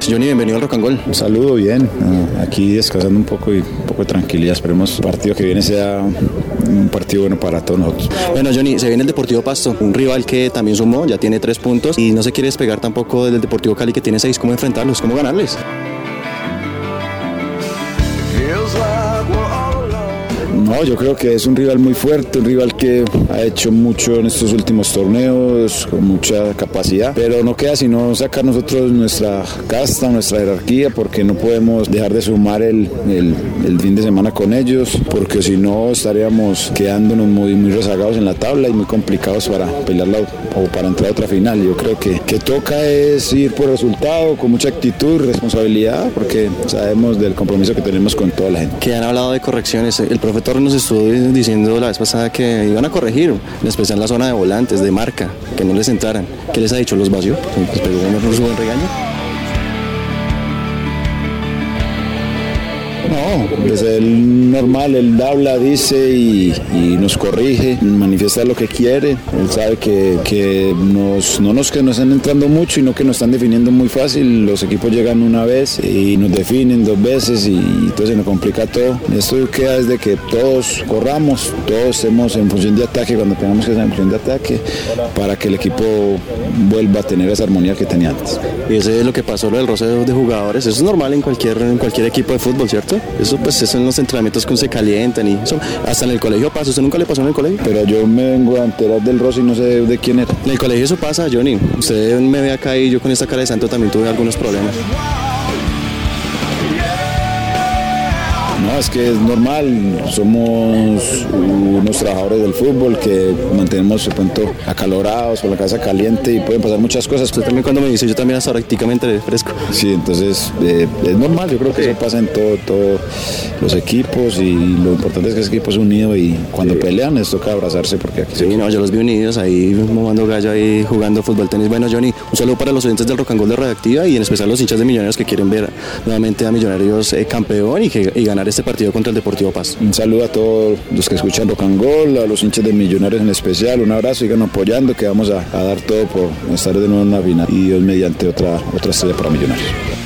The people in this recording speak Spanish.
Johnny, bienvenido al Rock and Goal. Un saludo, bien. Aquí descansando un poco y un poco de tranquilidad. Esperemos el partido que viene sea un partido bueno para todos nosotros. Bueno, Johnny, se viene el Deportivo Pasto, un rival que también sumó, ya tiene 3 puntos y no se quiere despegar tampoco del Deportivo Cali que tiene 6. ¿Cómo enfrentarlos? ¿Cómo ganarles? No, yo creo que es un rival muy fuerte, un rival que ha hecho mucho en estos últimos torneos, con mucha capacidad, pero no queda sino sacar nosotros nuestra casta, nuestra jerarquía, porque no podemos dejar de sumar el fin de semana con ellos, porque si no estaríamos quedándonos muy rezagados en la tabla y muy complicados para pelearla o para entrar a otra final. Yo creo que toca es ir por resultado, con mucha actitud, responsabilidad, porque sabemos del compromiso que tenemos con toda la gente. Que han hablado de correcciones, el profe Torres nos estuvo diciendo la vez pasada que iban a corregir, en especial la zona de volantes, de marca, que no les entraran. ¿Qué les ha dicho? ¿Los vació? ¿Les pegó un buen regaño? No, es el normal, él habla, dice y nos corrige, manifiesta lo que quiere. Él sabe que no nos están entrando mucho, sino que nos están definiendo muy fácil. Los equipos llegan una vez y nos definen 2 veces y entonces nos complica todo. Esto queda desde que todos corramos, todos estemos en función de ataque cuando tengamos que estar en función de ataque para que el equipo vuelva a tener esa armonía que tenía antes. Y ese es lo que pasó, lo del roce de jugadores. Eso es normal en cualquier equipo de fútbol, ¿cierto? Eso pues es en los entrenamientos que se calientan y eso, hasta en el colegio pasa. ¿Usted nunca le pasó en el colegio? Pero yo me vengo a enterar del roce y no sé de quién era. En el colegio eso pasa, Johnny. Usted me ve acá y yo con esta cara de santo también tuve algunos problemas. No, es que es normal, somos unos trabajadores del fútbol que mantenemos de pronto acalorados, con la cabeza caliente y pueden pasar muchas cosas. Usted también cuando me dice, yo también hasta prácticamente fresco. Sí, entonces es normal, yo creo que eso pasa en todos los equipos y lo importante es que ese equipo es unido y cuando pelean les toca abrazarse porque aquí sí, no, yo los vi unidos ahí, mamando gallo ahí, jugando fútbol, tenis. Bueno, Johnny, un saludo para los oyentes del Rock and Goal de Radioactiva y en especial los hinchas de Millonarios que quieren ver nuevamente a Millonarios campeón y ganar este partido contra el Deportivo Pasto. Un saludo a todos los que escuchan Rock and Goal, a los hinchas de Millonarios en especial, un abrazo, sigan apoyando que vamos a dar todo por estar de nuevo en una final y Dios mediante otra estrella para Millonarios.